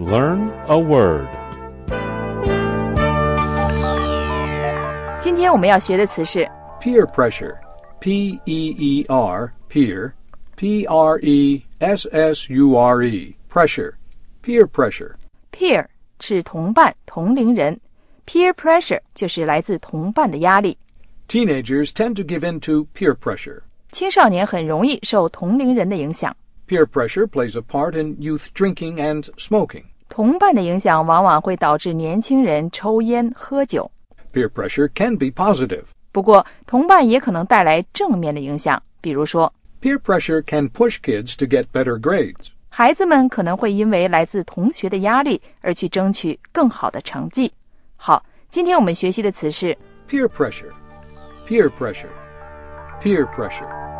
Learn a word. 今天我们要学的词是 peer pressure. P-E-E-R, peer, P-R-E-S-S-U-R-E, pressure, peer pressure. peer 是同伴、同龄人 peer pressure 就是来自同伴的压力。 Teenagers tend to give in to peer pressure. 青少年很容易受同龄人的影响， Peer pressure plays a part in youth drinking and smoking. 同伴的影响往往会导致年轻人抽烟喝酒。 Peer pressure can be positive. 不过同伴也可能带来正面的影响，比如说 Peer pressure can push kids to get better grades. 孩子们可能会因为来自同学的压力而去争取更好的成绩。好，今天我们学习的词是 Peer pressure, peer pressure, peer pressure.